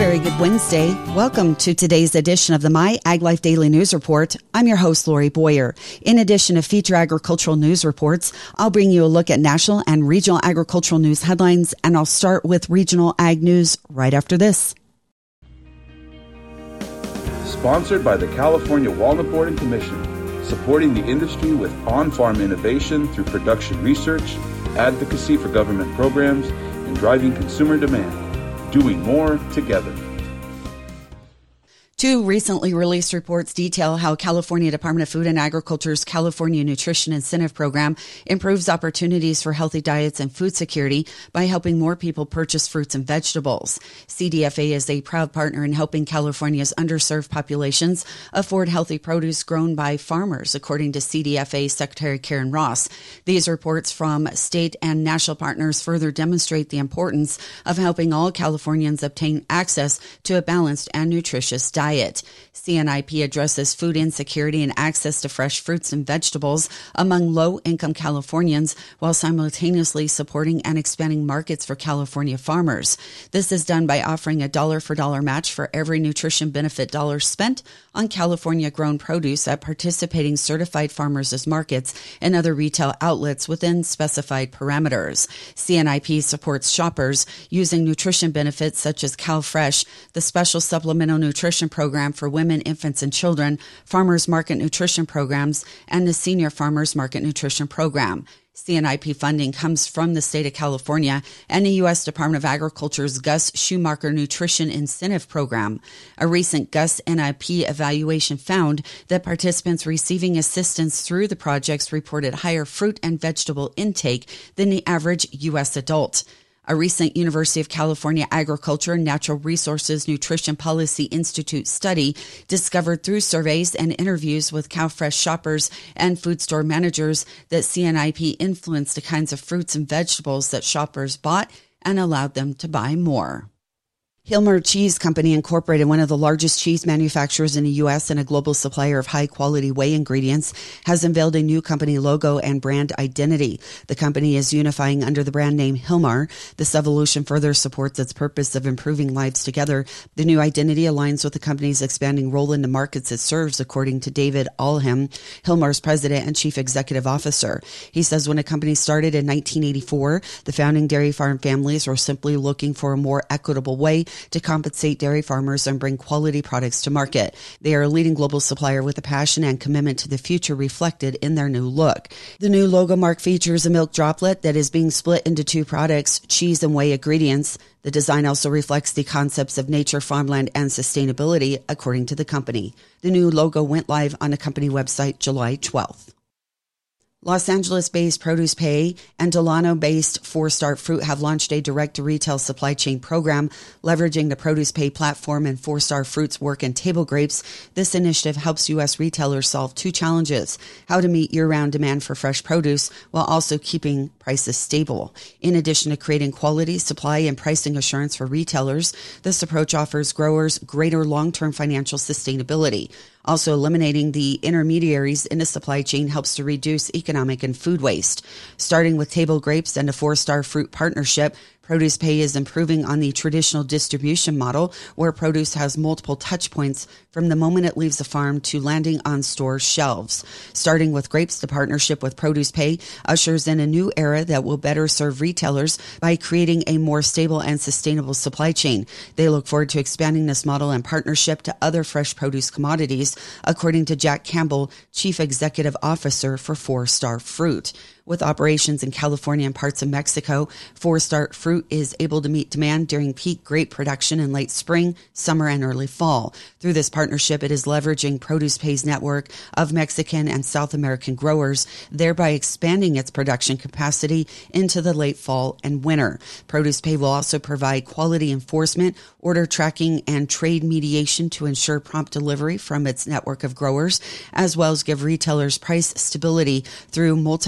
very good Wednesday. Welcome to today's edition of the My Ag Life Daily News Report. I'm your host, Lori Boyer. In addition to feature agricultural news reports, I'll bring you a look at national and regional agricultural news headlines, and I'll start with regional ag news right after this. Sponsored by the California Walnut Board and Commission, supporting the industry with on-farm innovation through production research, advocacy for government programs, and driving consumer demand. Doing more together. Two recently released reports detail how California Department of Food and Agriculture's California Nutrition Incentive Program improves opportunities for healthy diets and food security by helping more people purchase fruits and vegetables. CDFA is a proud partner in helping California's underserved populations afford healthy produce grown by farmers, according to CDFA Secretary Karen Ross. These reports from state and national partners further demonstrate the importance of helping all Californians obtain access to a balanced and nutritious diet. CNIP addresses food insecurity and access to fresh fruits and vegetables among low-income Californians while simultaneously supporting and expanding markets for California farmers. This is done by offering a dollar-for-dollar match for every nutrition benefit dollar spent on California-grown produce at participating certified farmers' markets and other retail outlets within specified parameters. CNIP supports shoppers using nutrition benefits such as CalFresh, the Special Supplemental Nutrition Program for Women, Infants, and Children, Farmers Market Nutrition Programs, and the Senior Farmers Market Nutrition Program. CNIP funding comes from the state of California and the U.S. Department of Agriculture's Gus Schumacher Nutrition Incentive Program. A recent Gus NIP evaluation found that participants receiving assistance through the projects reported higher fruit and vegetable intake than the average U.S. adult. A recent University of California Agriculture and Natural Resources Nutrition Policy Institute study discovered through surveys and interviews with CalFresh shoppers and food store managers that CNIP influenced the kinds of fruits and vegetables that shoppers bought and allowed them to buy more. Hilmer Cheese Company Incorporated, one of the largest cheese manufacturers in the U.S. and a global supplier of high-quality whey ingredients, has unveiled a new company logo and brand identity. The company is unifying under the brand name Hilmar. This evolution further supports its purpose of improving lives together. The new identity aligns with the company's expanding role in the markets it serves, according to David Alhem, Hilmar's president and chief executive officer. He says when a company started in 1984, the founding dairy farm families were simply looking for a more equitable way to compensate dairy farmers and bring quality products to market. They are a leading global supplier with a passion and commitment to the future reflected in their new look. The new logo mark features a milk droplet that is being split into two products, cheese and whey ingredients. The design also reflects the concepts of nature, farmland, and sustainability, according to the company. The new logo went live on the company website July 12th. Los Angeles-based Produce Pay and Delano-based 4-Star Fruit have launched a direct-to-retail supply chain program leveraging the Produce Pay platform and 4-Star Fruit's work in table grapes. This initiative helps U.S. retailers solve two challenges: how to meet year-round demand for fresh produce while also keeping prices stable. In addition to creating quality, supply, and pricing assurance for retailers, this approach offers growers greater long-term financial sustainability. Also, eliminating the intermediaries in the supply chain helps to reduce economic and food waste. Starting with table grapes and a 4-Star Fruit partnership, Produce Pay is improving on the traditional distribution model where produce has multiple touch points from the moment it leaves the farm to landing on store shelves. Starting with grapes, the partnership with Produce Pay ushers in a new era that will better serve retailers by creating a more stable and sustainable supply chain. They look forward to expanding this model and partnership to other fresh produce commodities, according to Jack Campbell, Chief Executive Officer for 4-Star Fruit. With operations in California and parts of Mexico, 4-Star Fruit is able to meet demand during peak grape production in late spring, summer, and early fall. Through this partnership, it is leveraging Produce Pay's network of Mexican and South American growers, thereby expanding its production capacity into the late fall and winter. Produce Pay will also provide quality enforcement, order tracking, and trade mediation to ensure prompt delivery from its network of growers, as well as give retailers price stability through multi-year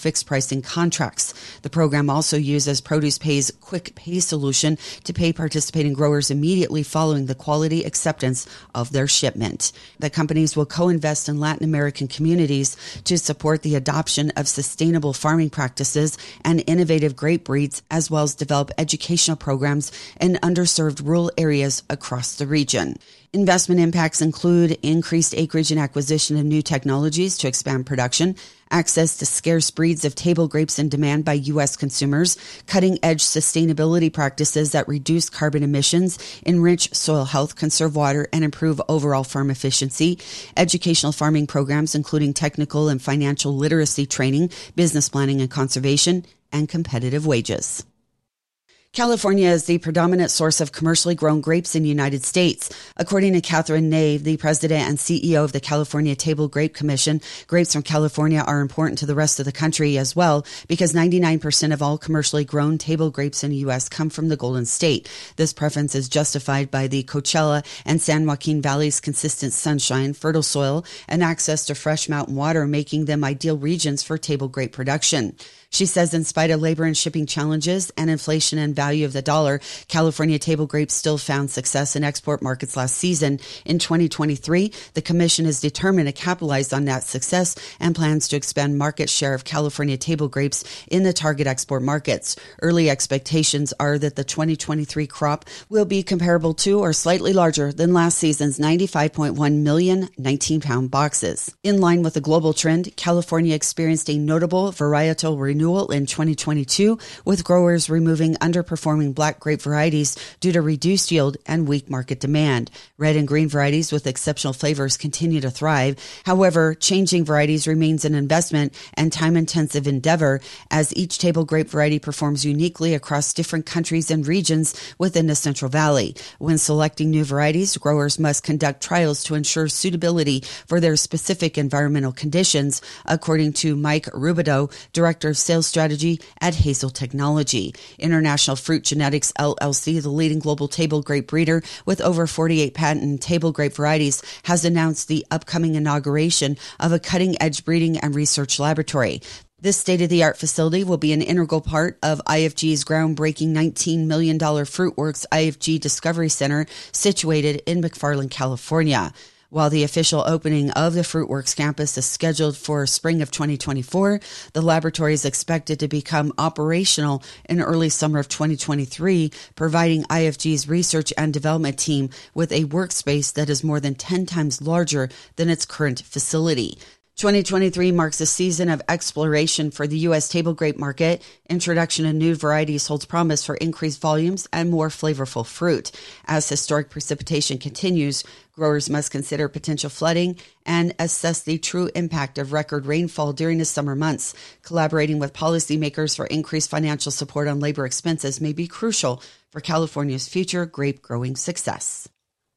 fixed pricing contracts. The program also uses Produce Pay's Quick Pay solution to pay participating growers immediately following the quality acceptance of their shipment. The companies will co-invest in Latin American communities to support the adoption of sustainable farming practices and innovative grape breeds, as well as develop educational programs in underserved rural areas across the region. Investment impacts include increased acreage and acquisition of new technologies to expand production, access to scarce breeds of table grapes in demand by U.S. consumers, cutting-edge sustainability practices that reduce carbon emissions, enrich soil health, conserve water, and improve overall farm efficiency, educational farming programs including technical and financial literacy training, business planning and conservation, and competitive wages. California is the predominant source of commercially grown grapes in the United States. According to Catherine Nave, the president and CEO of the California Table Grape Commission, grapes from California are important to the rest of the country as well because 99% of all commercially grown table grapes in the U.S. come from the Golden State. This preference is justified by the Coachella and San Joaquin Valley's consistent sunshine, fertile soil, and access to fresh mountain water, making them ideal regions for table grape production. She says in spite of labor and shipping challenges and inflation and value of the dollar, California table grapes still found success in export markets last season. In 2023, the commission is determined to capitalize on that success and plans to expand market share of California table grapes in the target export markets. Early expectations are that the 2023 crop will be comparable to or slightly larger than last season's 95.1 million 19-pound boxes. In line with the global trend, California experienced a notable varietal renewal in 2022, with growers removing underperforming black grape varieties due to reduced yield and weak market demand. Red and green varieties with exceptional flavors continue to thrive. However, changing varieties remains an investment and time-intensive endeavor, as each table grape variety performs uniquely across different countries and regions within the Central Valley. When selecting new varieties, growers must conduct trials to ensure suitability for their specific environmental conditions, according to Mike Rubido, Director of Sales Strategy at Hazel Technology. International Fruit Genetics LLC, the leading global table grape breeder with over 48 patented table grape varieties, has announced the upcoming inauguration of a cutting-edge breeding and research laboratory. This state-of-the-art facility will be an integral part of IFG's groundbreaking $19 million FruitWorks IFG Discovery Center situated in McFarland, California. While the official opening of the FruitWorks campus is scheduled for spring of 2024, the laboratory is expected to become operational in early summer of 2023, providing IFG's research and development team with a workspace that is more than 10 times larger than its current facility. 2023 marks a season of exploration for the U.S. table grape market. Introduction of new varieties holds promise for increased volumes and more flavorful fruit. As historic precipitation continues, growers must consider potential flooding and assess the true impact of record rainfall during the summer months. Collaborating with policymakers for increased financial support on labor expenses may be crucial for California's future grape growing success.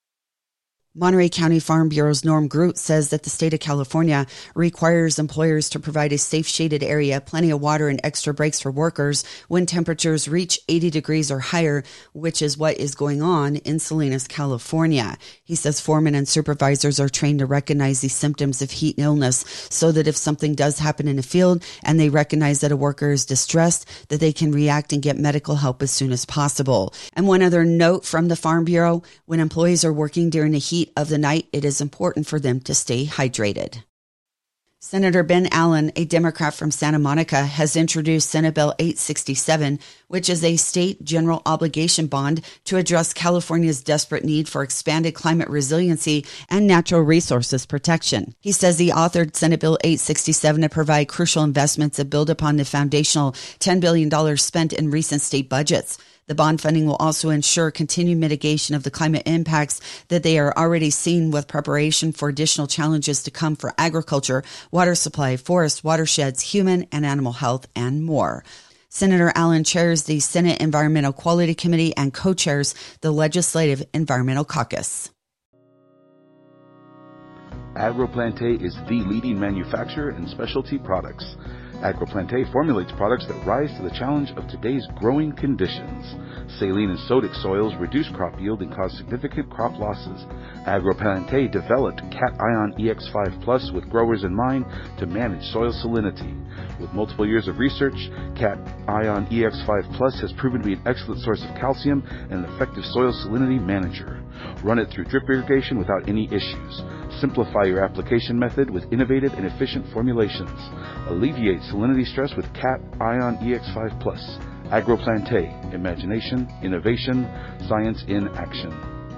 Monterey County Farm Bureau's Norm Groot says that the state of California requires employers to provide a safe shaded area, plenty of water, and extra breaks for workers when temperatures reach 80 degrees or higher, which is what is going on in Salinas, California. He says foremen and supervisors are trained to recognize the symptoms of heat and illness so that if something does happen in the field and they recognize that a worker is distressed, that they can react and get medical help as soon as possible. And one other note from the Farm Bureau, when employees are working during the heat of the night, it is important for them to stay hydrated. Senator Ben Allen, a Democrat from Santa Monica, has introduced Senate Bill 867, which is a state general obligation bond to address California's desperate need for expanded climate resiliency and natural resources protection. He says he authored Senate Bill 867 to provide crucial investments that build upon the foundational $10 billion spent in recent state budgets. The bond funding will also ensure continued mitigation of the climate impacts that they are already seeing, with preparation for additional challenges to come for agriculture, water supply, forest, watersheds, human and animal health, and more. Senator Allen chairs the Senate Environmental Quality Committee and co-chairs the Legislative Environmental Caucus. AgroPlante is the leading manufacturer in specialty products. AgroPlante formulates products that rise to the challenge of today's growing conditions. Saline and sodic soils reduce crop yield and cause significant crop losses. AgroPlante developed Cat-Ion EX5 Plus with growers in mind to manage soil salinity. With multiple years of research, Cat-Ion EX5 Plus has proven to be an excellent source of calcium and an effective soil salinity manager. Run it through drip irrigation without any issues. Simplify your application method with innovative and efficient formulations. Alleviate salinity stress with Cat-Ion EX5 Plus. AgroPlante. Imagination, innovation, science in action.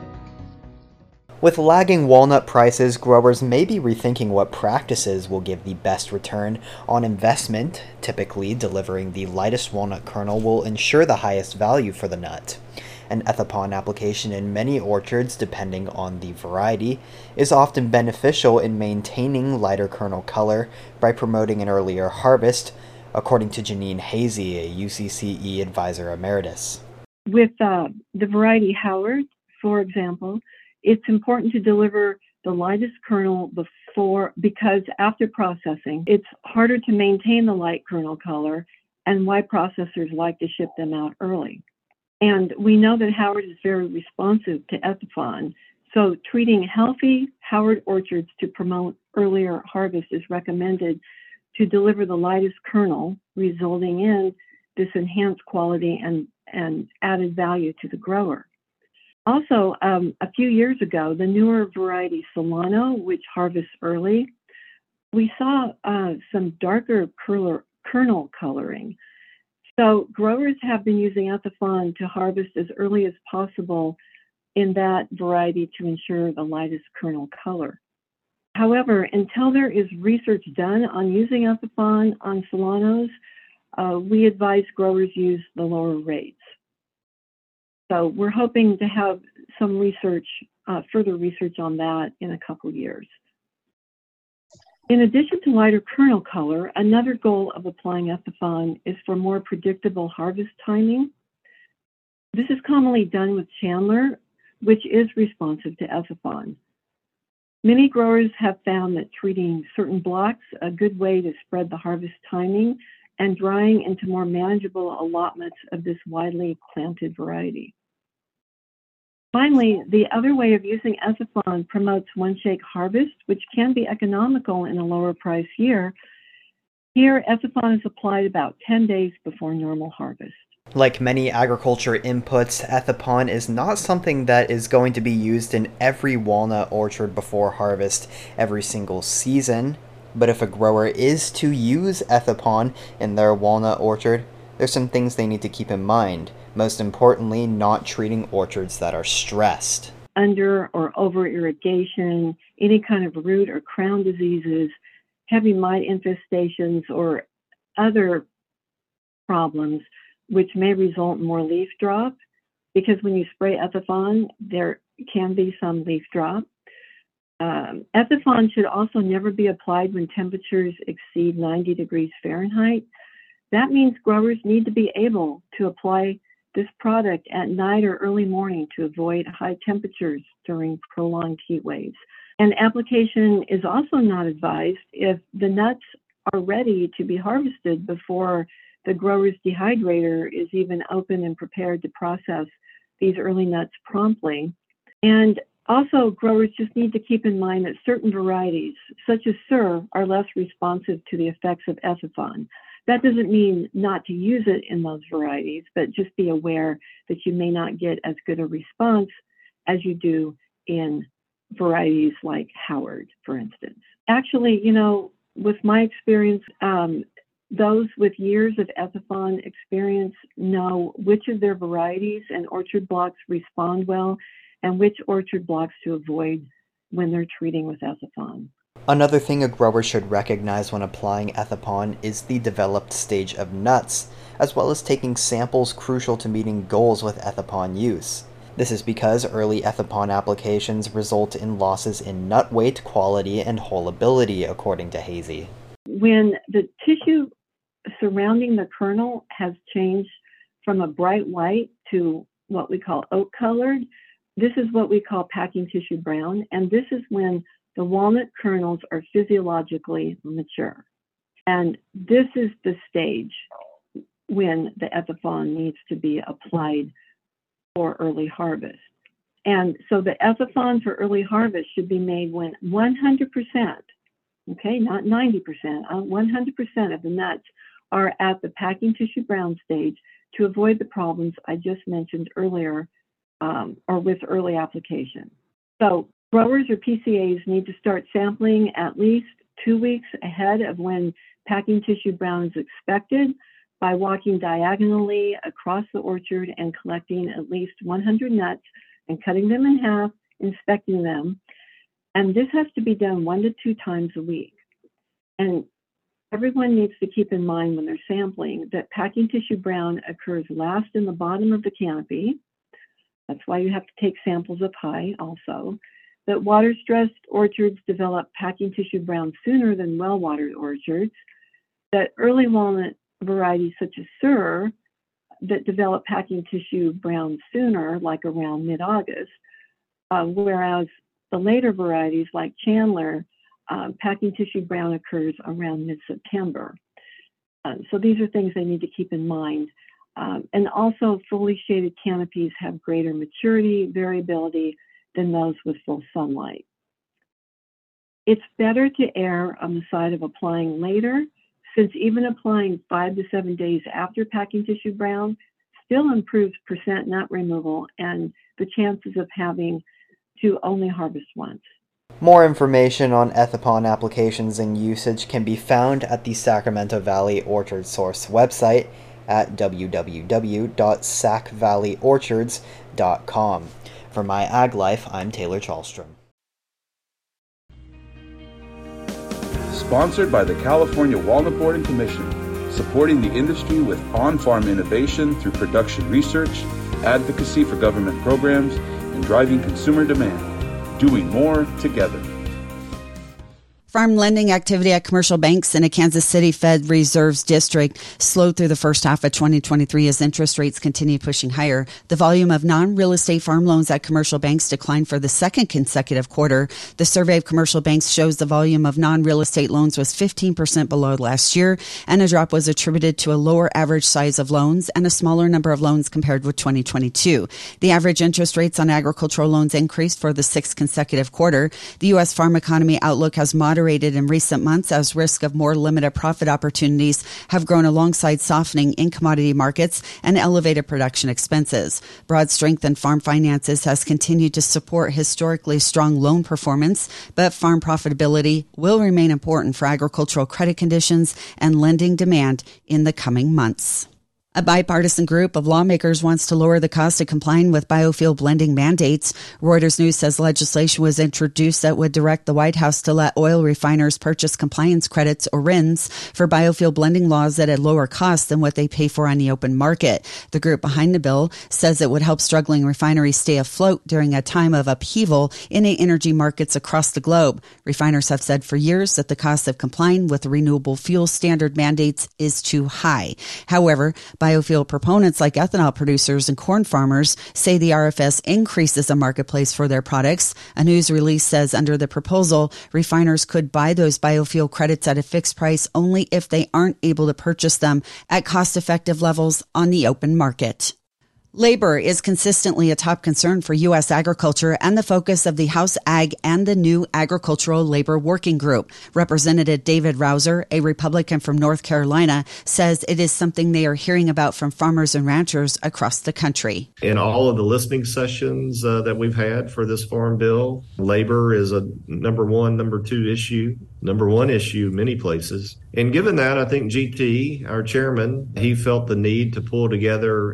With lagging walnut prices, growers may be rethinking what practices will give the best return on investment. Typically, delivering the lightest walnut kernel will ensure the highest value for the nut. An Ethipon application in many orchards, depending on the variety, is often beneficial in maintaining lighter kernel color by promoting an earlier harvest, according to Janine Hazy, a UCCE advisor emeritus. With the variety Howard, for example, it's important to deliver the lightest kernel because after processing, it's harder to maintain the light kernel color, and why processors like to ship them out early. And we know that Howard is very responsive to Ethipon, so treating healthy Howard orchards to promote earlier harvest is recommended to deliver the lightest kernel, resulting in this enhanced quality and added value to the grower. Also, a few years ago, the newer variety Solano, which harvests early, we saw some darker kernel coloring. So growers have been using Ethipon to harvest as early as possible in that variety to ensure the lightest kernel color. However, until there is research done on using Ethipon on Solanos, we advise growers use the lower rates. So we're hoping to have some research, further research on that in a couple years. In addition to lighter kernel color, another goal of applying Ethipon is for more predictable harvest timing. This is commonly done with Chandler, which is responsive to Ethipon. Many growers have found that treating certain blocks a good way to spread the harvest timing and drying into more manageable allotments of this widely planted variety. Finally, the other way of using Ethipon promotes one-shake harvest, which can be economical in a lower price year. Here, Ethipon is applied about 10 days before normal harvest. Like many agriculture inputs, Ethipon is not something that is going to be used in every walnut orchard before harvest every single season. But if a grower is to use Ethipon in their walnut orchard, there's some things they need to keep in mind. Most importantly, not treating orchards that are stressed. Under or over irrigation, any kind of root or crown diseases, heavy mite infestations, or other problems which may result in more leaf drop, because when you spray Ethipon, there can be some leaf drop. Ethipon should also never be applied when temperatures exceed 90 degrees Fahrenheit. That means growers need to be able to apply this product at night or early morning to avoid high temperatures during prolonged heat waves. And application is also not advised if the nuts are ready to be harvested before the grower's dehydrator is even open and prepared to process these early nuts promptly. And also, growers just need to keep in mind that certain varieties, such as Sir, are less responsive to the effects of Ethipon. That doesn't mean not to use it in those varieties, but just be aware that you may not get as good a response as you do in varieties like Howard, for instance. Actually, with my experience, those with years of Ethipon experience know which of their varieties and orchard blocks respond well and which orchard blocks to avoid when they're treating with Ethipon. Another thing a grower should recognize when applying Ethipon is the developed stage of nuts, as well as taking samples crucial to meeting goals with Ethipon use. This is because early Ethipon applications result in losses in nut weight, quality, and hullability, according to Hazy. When the tissue surrounding the kernel has changed from a bright white to what we call oak colored, this is what we call packing tissue brown, and this is when the walnut kernels are physiologically mature. And this is the stage when the Ethafon needs to be applied for early harvest. And so the Ethafon for early harvest should be made when 100%, okay, not 90%, 100% of the nuts are at the packing tissue brown stage to avoid the problems I just mentioned earlier or with early application. So growers or PCAs need to start sampling at least 2 weeks ahead of when packing tissue brown is expected by walking diagonally across the orchard and collecting at least 100 nuts and cutting them in half, inspecting them. And this has to be done 1 to 2 times a week. And everyone needs to keep in mind when they're sampling that packing tissue brown occurs last in the bottom of the canopy. That's why you have to take samples up high also. That water-stressed orchards develop packing tissue brown sooner than well-watered orchards. That early walnut varieties such as Sur that develop packing tissue brown sooner, like around mid-August, whereas the later varieties like Chandler, packing tissue brown occurs around mid-September. So these are things they need to keep in mind. And also fully shaded canopies have greater maturity variability than those with full sunlight. It's better to err on the side of applying later, since even applying 5 to 7 days after packing tissue brown still improves percent nut removal and the chances of having to only harvest once. More information on Ethapon applications and usage can be found at the Sacramento Valley Orchard Source website at www.sacvalleyorchards.com. For My Ag Life, I'm Taylor Chalstrom. Sponsored by the California Walnut Board and Commission, supporting the industry with on-farm innovation through production research, advocacy for government programs, and driving consumer demand. Doing more together. Farm lending activity at commercial banks in a Kansas City Fed Reserve's district slowed through the first half of 2023 as interest rates continue pushing higher. The volume of non-real estate farm loans at commercial banks declined for the second consecutive quarter. The survey of commercial banks shows the volume of non-real estate loans was 15% below last year, and a drop was attributed to a lower average size of loans and a smaller number of loans compared with 2022. The average interest rates on agricultural loans increased for the sixth consecutive quarter. The U.S. farm economy outlook has moderated in recent months as risk of more limited profit opportunities have grown alongside softening in commodity markets and elevated production expenses. Broad strength in farm finances has continued to support historically strong loan performance, but farm profitability will remain important for agricultural credit conditions and lending demand in the coming months. A bipartisan group of lawmakers wants to lower the cost of complying with biofuel blending mandates. Reuters News says legislation was introduced that would direct the White House to let oil refiners purchase compliance credits or RINs for biofuel blending laws at a lower cost than what they pay for on the open market. The group behind the bill says it would help struggling refineries stay afloat during a time of upheaval in the energy markets across the globe. Refiners have said for years that the cost of complying with renewable fuel standard mandates is too high. However, biofuel proponents like ethanol producers and corn farmers say the RFS increases the marketplace for their products. A news release says under the proposal, refiners could buy those biofuel credits at a fixed price only if they aren't able to purchase them at cost-effective levels on the open market. Labor is consistently a top concern for U.S. agriculture and the focus of the House Ag and the new Agricultural Labor Working Group. Representative David Rouser, a Republican from North Carolina, says it is something they are hearing about from farmers and ranchers across the country. In all of the listening sessions that we've had for this farm bill, labor is a number one, number two issue, number one issue many places. And given that, I think GT, our chairman, he felt the need to pull together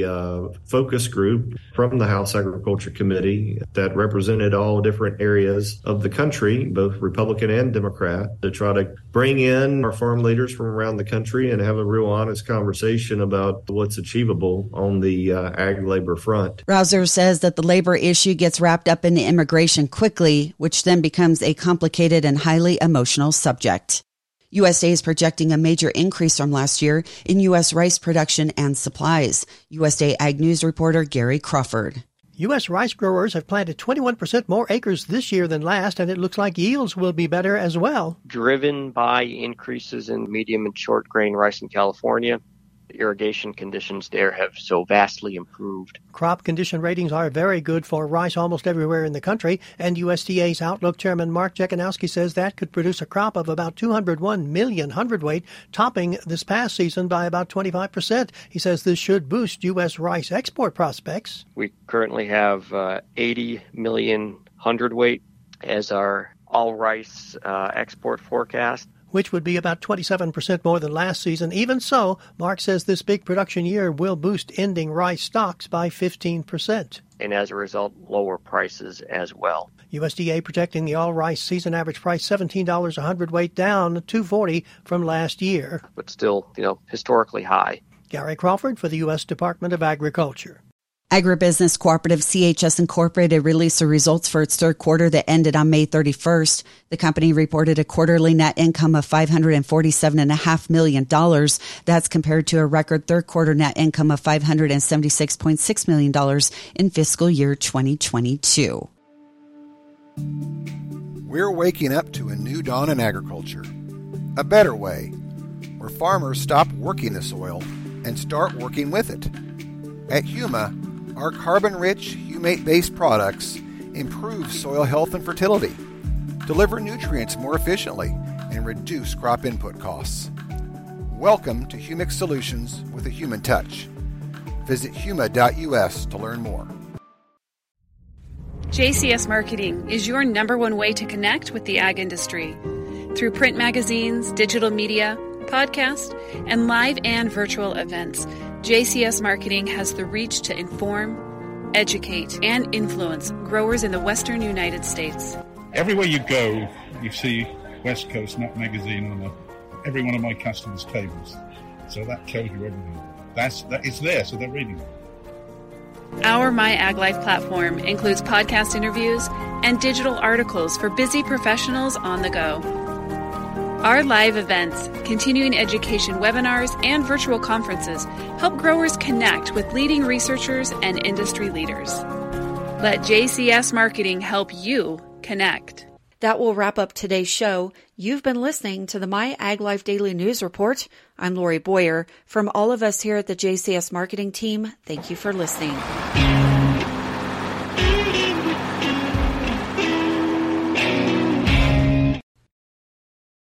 a focus group from the House Agriculture Committee that represented all different areas of the country, both Republican and Democrat, to try to bring in our farm leaders from around the country and have a real honest conversation about what's achievable on the ag labor front. Rouser says that the labor issue gets wrapped up in immigration quickly, which then becomes a complicated and highly emotional subject. USDA is projecting a major increase from last year in U.S. rice production and supplies. USDA Ag News reporter Gary Crawford. U.S. rice growers have planted 21% more acres this year than last, and it looks like yields will be better as well. Driven by increases in medium and short grain rice in California, the irrigation conditions there have so vastly improved. Crop condition ratings are very good for rice almost everywhere in the country, and USDA's Outlook Chairman Mark Jekanowski says that could produce a crop of about 201 million hundredweight, topping this past season by about 25%. He says this should boost U.S. rice export prospects. We currently have 80 million hundredweight as our all-rice export forecast, which would be about 27% more than last season. Even so, Mark says this big production year will boost ending rice stocks by 15%. And as a result, lower prices as well. USDA projecting the all-rice season average price $17 a hundredweight, down $2.40 from last year. But still, historically high. Gary Crawford for the U.S. Department of Agriculture. Agribusiness cooperative CHS Incorporated released the results for its third quarter that ended on May 31st. The company reported a quarterly net income of $547.5 million. That's compared to a record third quarter net income of $576.6 million in fiscal year 2022. We're waking up to a new dawn in agriculture. A better way, where farmers stop working the soil and start working with it. At Huma, our carbon-rich, humate-based products improve soil health and fertility, deliver nutrients more efficiently, and reduce crop input costs. Welcome to Humic Solutions with a human touch. Visit huma.us to learn more. JCS Marketing is your number one way to connect with the ag industry. Through print magazines, digital media, podcast, and live and virtual events, JCS Marketing has the reach to inform, educate, and influence growers in the western United States. Everywhere you go, you see West Coast Nut Magazine on every one of my customers' tables. So that tells you everything. It's there, so they're reading it. Our My Ag Life platform includes podcast interviews and digital articles for busy professionals on the go. Our live events, continuing education webinars, and virtual conferences help growers connect with leading researchers and industry leaders. Let JCS Marketing help you connect. That will wrap up today's show. You've been listening to the My Ag Life Daily News Report. I'm Lori Boyer. From all of us here at the JCS Marketing team, thank you for listening.